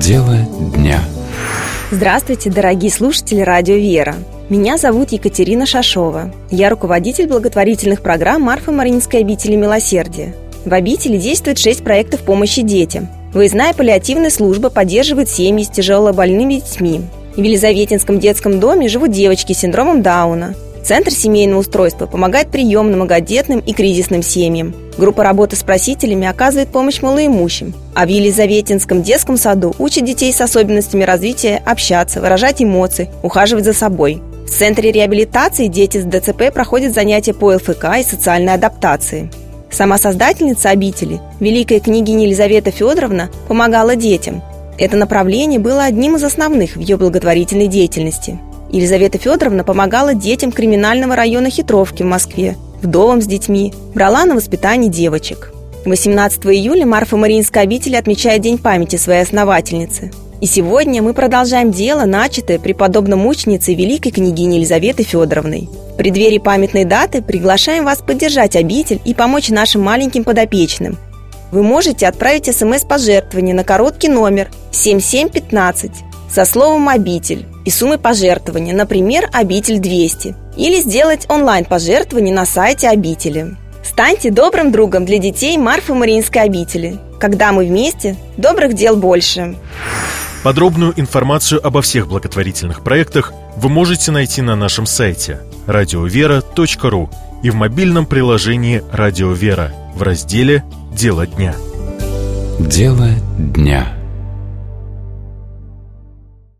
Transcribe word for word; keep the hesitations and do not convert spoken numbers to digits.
Дело дня. Здравствуйте, дорогие слушатели Радио Вера. Меня зовут Екатерина Шашова. Я руководитель благотворительных программ Марфо-Мариинской обители милосердия. В обители действует шесть проектов помощи детям. Выездная паллиативная служба поддерживает семьи с тяжелобольными детьми. В Елизаветинском детском доме живут девочки с синдромом Дауна. Центр семейного устройства помогает приемным, многодетным и кризисным семьям. Группа работы с просителями оказывает помощь малоимущим. А в Елизаветинском детском саду учат детей с особенностями развития общаться, выражать эмоции, ухаживать за собой. В Центре реабилитации дети с ДЦП проходят занятия по ЛФК и социальной адаптации. Сама создательница обители, великая княгиня Елизавета Федоровна, помогала детям. Это направление было одним из основных в ее благотворительной деятельности. Елизавета Федоровна помогала детям криминального района Хитровки в Москве, вдовам с детьми, брала на воспитание девочек. восемнадцатого июля Марфо-Мариинская обитель отмечает День памяти своей основательницы. И сегодня мы продолжаем дело, начатое преподобно-мученицей великой княгини Елизаветы Федоровной. В преддверии памятной даты приглашаем вас поддержать обитель и помочь нашим маленьким подопечным. Вы можете отправить смс-пожертвование на короткий номер семь семь пятнадцать со словом «обитель» и суммой пожертвования, например, «обитель двести», или сделать онлайн-пожертвование на сайте обители. Станьте добрым другом для детей Марфо-Мариинской обители. Когда мы вместе, добрых дел больше. Подробную информацию обо всех благотворительных проектах вы можете найти на нашем сайте радиовера точка ру и в мобильном приложении «Радио Вера» в разделе «Дело дня». Дело дня.